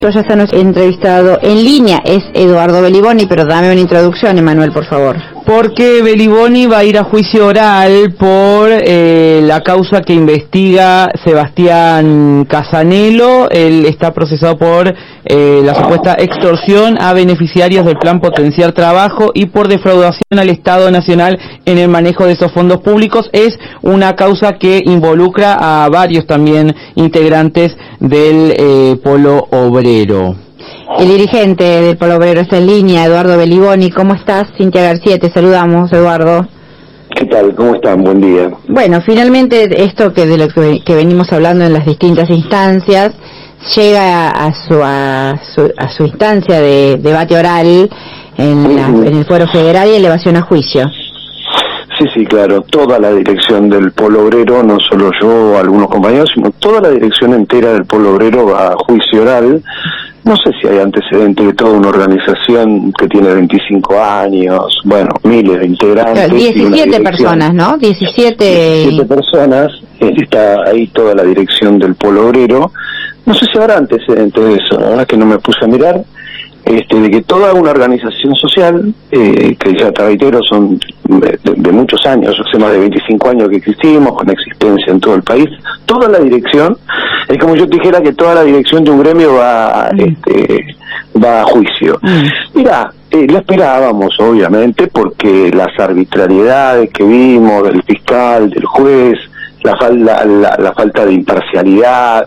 Ya está nuestro entrevistado en línea, es Eduardo Beliboni, pero dame una introducción, Emanuel, por favor. Porque Beliboni va a ir a juicio oral por la causa que investiga Sebastián Casanelo. Él está procesado por la supuesta extorsión a beneficiarios del Plan Potenciar Trabajo y por defraudación al Estado Nacional en el manejo de esos fondos públicos. Es una causa que involucra a varios también integrantes del Polo Obrero. El dirigente del Polo Obrero está en línea, Eduardo Beliboni. ¿Cómo estás? Cintia García, te saludamos, Eduardo. ¿Qué tal? ¿Cómo están? Buen día. Bueno, finalmente esto de lo que venimos hablando en las distintas instancias llega a su instancia de debate oral en el Fuero Federal y elevación a juicio. Sí, claro. Toda la dirección del Polo Obrero, no solo yo, algunos compañeros, sino toda la dirección entera del Polo Obrero va a juicio oral. No sé si hay antecedentes de toda una organización que tiene 25 años, bueno, miles de integrantes. 17 personas, ¿no? 17 personas, está ahí toda la dirección del Polo Obrero. No sé si habrá antecedentes de eso, la verdad que no me puse a mirar. De que toda una organización social, que ya te reitero, son de muchos años, hace más de 25 años que existimos, con existencia en todo el país, toda la dirección, es como yo te dijera que toda la dirección de un gremio va a juicio. Mira, la esperábamos, obviamente, porque las arbitrariedades que vimos del fiscal, del juez, la falta de imparcialidad,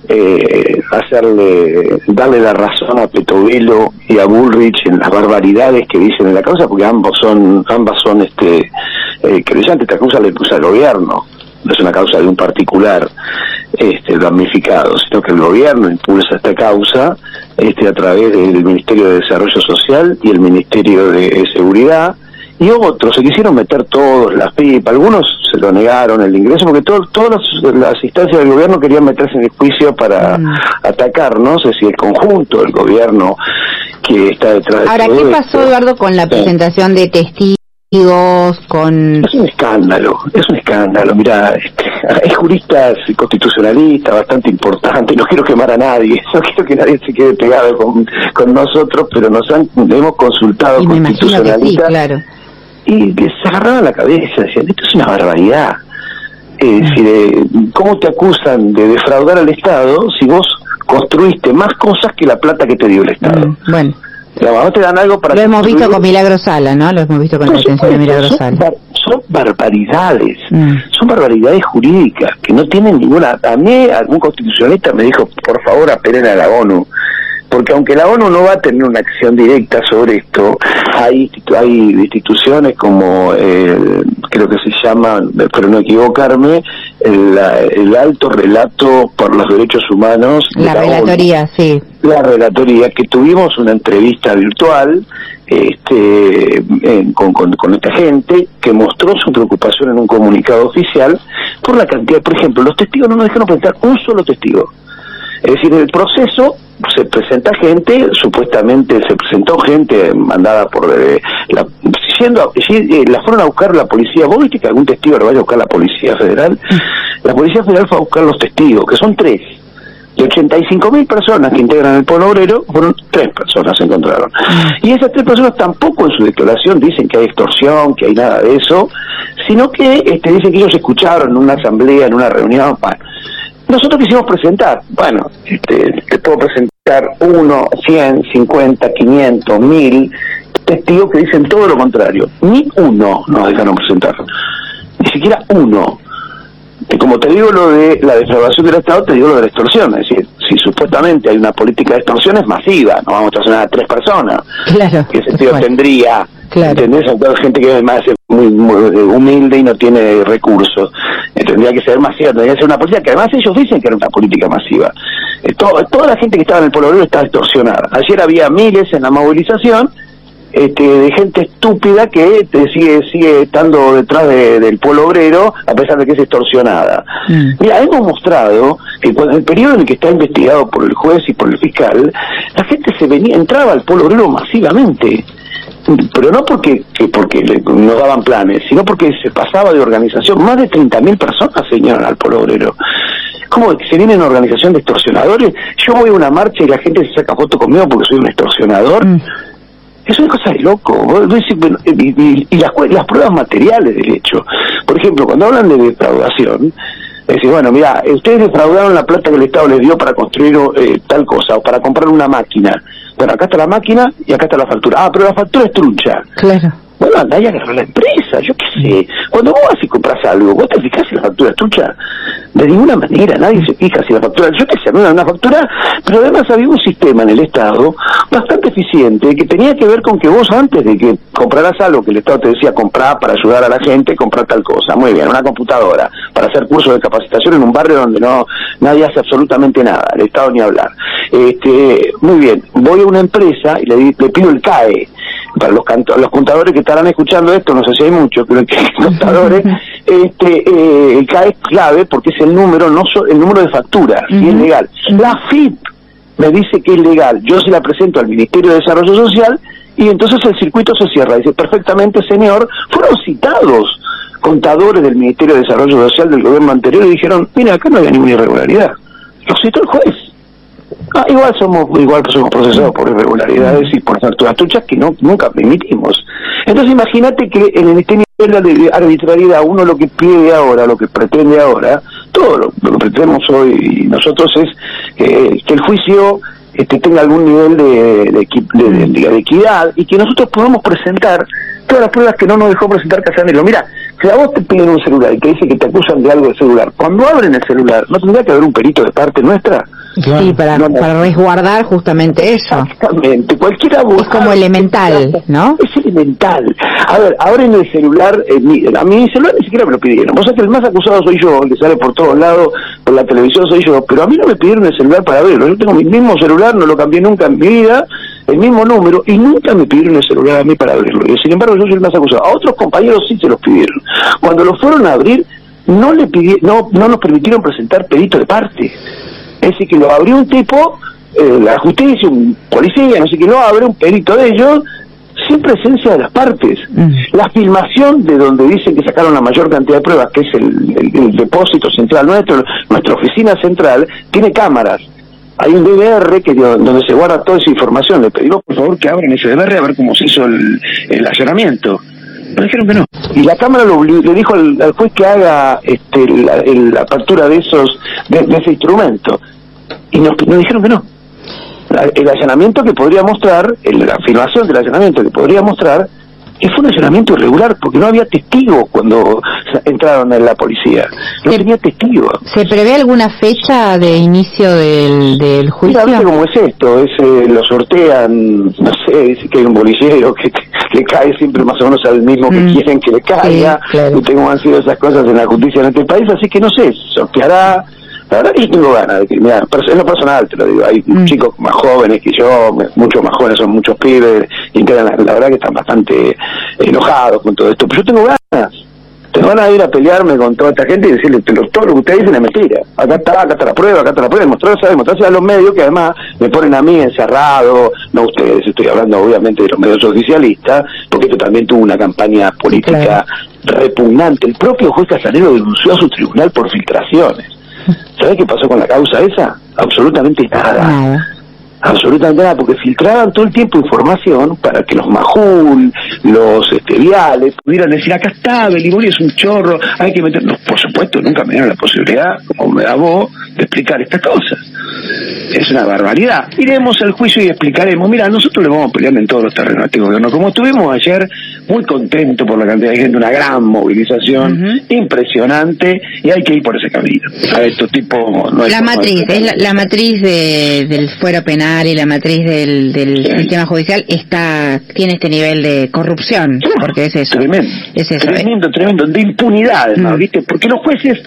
darle la razón a Petovelo y a Bullrich en las barbaridades que dicen en la causa, porque ambas son creyentes. Esta causa la impulsa el gobierno, no es una causa de un particular damnificado, sino que el gobierno impulsa esta causa a través del Ministerio de Desarrollo Social y el Ministerio de Seguridad. Y otros se quisieron meter todos, las pipas, algunos se lo negaron el ingreso, porque todas las instancias del gobierno querían meterse en el juicio para atacar, no sé si el conjunto del gobierno que está detrás de Ahora, todo ¿qué esto. pasó, Eduardo, con la presentación de testigos, Es un escándalo, mira, hay juristas constitucionalistas bastante importantes, no quiero quemar a nadie, no quiero que nadie se quede pegado con nosotros, pero hemos consultado constitucionalistas. Sí, claro. Y les agarraban la cabeza, decían, esto es una barbaridad. Es decir, ¿cómo te acusan de defraudar al Estado si vos construiste más cosas que la plata que te dio el Estado? Bueno. No te dan algo para... Lo hemos visto con Milagro Sala, ¿no? Lo hemos visto con la detención de Milagro Sala. Son barbaridades, son barbaridades jurídicas que no tienen ninguna... A mí algún constitucionalista me dijo, por favor, apelen a la ONU, porque aunque la ONU no va a tener una acción directa sobre esto, hay instituciones como, creo que se llama, espero no equivocarme, el alto relato por los derechos humanos. La relatoría, ONU. Sí. La relatoría, que tuvimos una entrevista virtual con esta gente, que mostró su preocupación en un comunicado oficial por la cantidad, por ejemplo, los testigos no nos dejaron presentar un solo testigo. Es decir, en el proceso se presenta gente, supuestamente se presentó gente mandada por la fueron a buscar la policía. ¿Vos viste que algún testigo lo vaya a buscar la Policía Federal? La Policía Federal fue a buscar los testigos, que son 3. De 85.000 personas que integran el Polo Obrero, fueron 3 personas se encontraron. Y esas 3 personas tampoco en su declaración dicen que hay extorsión, que hay nada de eso, sino que dicen que ellos escucharon en una asamblea, en una reunión. Bueno, nosotros quisimos presentar, te puedo presentar 1, 100, 50, 500, 1000 testigos que dicen todo lo contrario. Ni uno nos dejaron presentar, ni siquiera uno. Y como te digo lo de la defraudación del Estado, te digo lo de la extorsión. Es decir, si supuestamente hay una política de extorsión, es masiva, no vamos a extorsionar a 3 personas. Claro. ¿Qué sentido tendría? Claro. ¿Entendés? Hay gente que además es muy humilde y no tiene recursos. Tendría que ser masiva, tendría que ser una política que además ellos dicen que era una política masiva. Toda la gente que estaba en el Polo Obrero estaba extorsionada. Ayer había miles en la movilización, de gente estúpida que sigue estando detrás del Polo Obrero a pesar de que es extorsionada. Mira, hemos mostrado que cuando el periodo en el que está investigado por el juez y por el fiscal, la gente entraba al Polo Obrero masivamente, pero no porque no daban planes, sino porque se pasaba de organización. Más de 30.000 personas se unieron al Polo Obrero. ¿Cómo se viene en organización de extorsionadores? Yo voy a una marcha y la gente se saca foto conmigo porque soy un extorsionador. Es una cosa de loco. Vos decís, bueno, y las pruebas materiales del hecho. Por ejemplo, cuando hablan de defraudación, es decir, bueno, mira, ustedes defraudaron la plata que el Estado les dio para construir tal cosa, o para comprar una máquina. Bueno, acá está la máquina y acá está la factura. Ah, pero la factura es trucha. Claro. Bueno, andá y agarrá la empresa, yo qué sé. Cuando vos vas y compras algo, ¿vos te fijás si la factura es trucha? De ninguna manera, nadie se fija si la factura... Yo qué sé, una factura, pero además había un sistema en el Estado bastante eficiente que tenía que ver con que vos, antes de que compraras algo que el Estado te decía comprar para ayudar a la gente, comprar tal cosa. Muy bien, una computadora para hacer cursos de capacitación en un barrio donde nadie hace absolutamente nada, el Estado ni hablar. Muy bien, voy a una empresa y le pido el CAE. Para los contadores que estarán escuchando esto, no sé si hay muchos, pero que contadores, el CAE es clave porque es el número, el número de facturas, y es legal. La FIP me dice que es legal, yo se la presento al Ministerio de Desarrollo Social y entonces el circuito se cierra. Dice, perfectamente, señor, fueron citados contadores del Ministerio de Desarrollo Social del gobierno anterior y dijeron, mira, acá no había ninguna irregularidad. Lo citó el juez. Igual somos procesados por irregularidades y por facturas truchas que nunca permitimos. Entonces imagínate que en este nivel de arbitrariedad uno lo que pide ahora, lo que pretende ahora, todo lo que pretendemos hoy nosotros es que el juicio tenga algún nivel de equidad y que nosotros podamos presentar todas las pruebas que no nos dejó presentar Casanelo. Mira, si a vos te piden un celular y te dice que te acusan de algo del celular, cuando abren el celular, ¿no tendría que haber un perito de parte nuestra? Claro. Sí, para resguardar justamente eso. Exactamente, cualquier abogado... Es como elemental, ¿no? Es elemental. A ver, ahora en el celular, a mi celular ni siquiera me lo pidieron. Vos sabés que el más acusado soy yo, el que sale por todos lados, por la televisión soy yo, pero a mí no me pidieron el celular para verlo. Yo tengo mi mismo celular, no lo cambié nunca en mi vida, el mismo número, y nunca me pidieron el celular a mí para abrirlo. Y sin embargo yo soy el más acusado. A otros compañeros sí se los pidieron. Cuando lo fueron a abrir, no nos permitieron presentar perito de parte. Es decir, que lo abrió un tipo, la justicia, un policía, no sé qué, lo abre, un perito de ellos, sin presencia de las partes. La filmación de donde dicen que sacaron la mayor cantidad de pruebas, que es el depósito central nuestro, nuestra oficina central, tiene cámaras. Hay un DVR donde se guarda toda esa información. Le pedimos por favor que abran ese DVR a ver cómo se hizo el allanamiento. Pero dijeron que no. Y la Cámara le dijo al juez que haga la apertura de ese instrumento. Y nos dijeron que no. El allanamiento que podría mostrar, la afirmación del allanamiento que podría mostrar, que fue un allanamiento irregular, porque no había testigos cuando entraron en la policía. No tenía testigos. ¿Se prevé alguna fecha de inicio del juicio? Mira, ¿cómo es esto? Lo sortean, no sé, dice que hay un bolillero que le cae siempre más o menos al mismo que quieren que le caiga. Sí, claro. Y tengo han sido esas cosas en la justicia en este país, así que no sé, sorteará. La verdad que yo tengo ganas de que, mira, en lo personal te lo digo, hay chicos más jóvenes que yo, mucho más jóvenes, son muchos pibes, y la verdad que están bastante enojados con todo esto, pero yo tengo ganas de ir a pelearme con toda esta gente y decirle, todo lo que ustedes dicen es mentira, acá está la prueba, demostrarse a los medios, que además me ponen a mí encerrado, no ustedes, estoy hablando obviamente de los medios oficialistas, porque esto también tuvo una campaña política repugnante. El propio juez Casanelo denunció a su tribunal por filtraciones. ¿Sabés qué pasó con la causa esa? Absolutamente nada. Absolutamente nada, porque filtraban todo el tiempo información para que los Majul, los Viales pudieran decir, acá está, Beliboni es un chorro, hay que meternos. Por supuesto, nunca me dieron la posibilidad, como me da vos, de explicar estas cosas. Es una barbaridad. Iremos al juicio y explicaremos. Mira, nosotros le vamos a pelear en todos los terrenos a este gobierno. Como estuvimos ayer, muy contentos por la cantidad de gente, una gran movilización, impresionante, y hay que ir por ese camino. A estos tipos no hay... La matriz, es la matriz del fuero penal y la matriz del sistema judicial tiene este nivel de corrupción, porque es eso. Tremendo, es eso, tremendo, de impunidad, además, ¿viste? Porque los jueces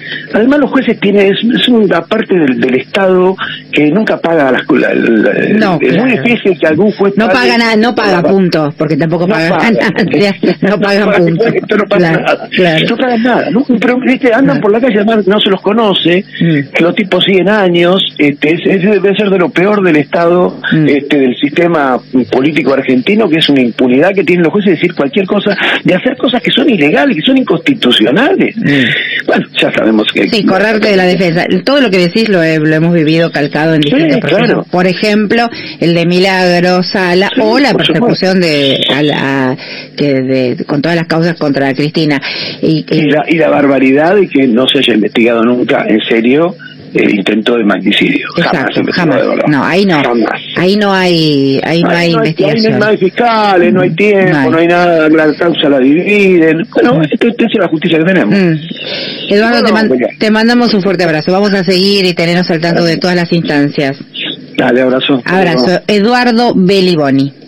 es una parte del Estado que nunca paga las no, es muy difícil que algún juez no paga nada, no paga puntos, porque tampoco paga nada, no pagan puntos. No pagan nada, ¿no? Pero ¿viste? Andan por la calle, además no se los conoce, que los tipos siguen años, debe ser de lo peor del Estado lado del sistema político argentino, que es una impunidad que tienen los jueces de decir cualquier cosa, de hacer cosas que son ilegales, que son inconstitucionales. Bueno, ya sabemos que... Sí, correrte de la defensa. Todo lo que decís lo hemos vivido calcado en distintos procesos. Claro. Por ejemplo, el de Milagro Sala, o la persecución con todas las causas contra Cristina. Y la barbaridad de que no se haya investigado nunca, en serio, el intento de magnicidio. Exacto, jamás. No, ahí no. Jamás. Ahí no hay investigación. No hay fiscales, no hay tiempo, no hay nada, la causa la dividen. Bueno, esta es la justicia que tenemos. Eduardo, te mandamos un fuerte abrazo. Vamos a seguir y tenernos al tanto de todas las instancias. Dale, abrazo. Abrazo. Eduardo Beliboni.